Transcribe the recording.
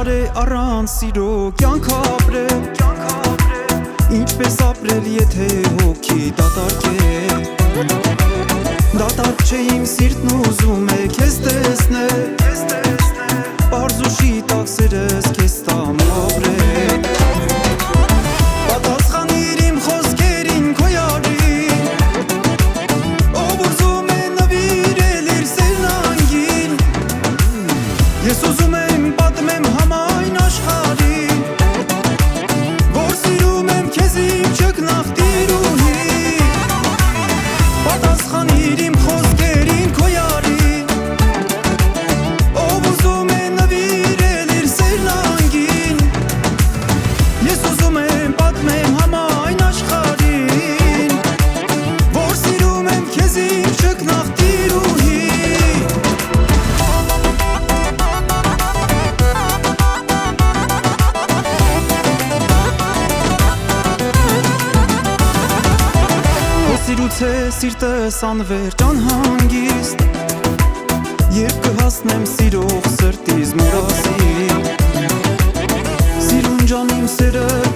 է առանց սիրո կյանք ապրել, ինչպես ապրել եթե հոգի դատարկ է։ Դատարկ չէ իմ սիրտն ուզում է քեզ տեսնել, պարզ ու շիտակ սերս քեզ տամ ապրել։ Պատասխանիր իմ խոսքերին քո յարին, ով ուզում է նվիրել իր սերն անգին։ Ես ուզում եմ պատմեմ համայն աշխարհին, որ սիրում եմ քեզ իմ ճկնաղ տիրուհի։ Պատասխանիր իմ խոսքերին քո յարին, ով ուզում է նվիրել իր սերն անգին։ Ես ուզում եմ պատմեմ համայն աշխարհին, որ սիրում եմ քեզ իմ ճկնաղ տիրուհի։ Սիրուց է սիրտս անվերջ անհանգիստ, երբ կհասնեմ սիրող սրտիս մուրասի։ Սիրուն ջան իմ սերը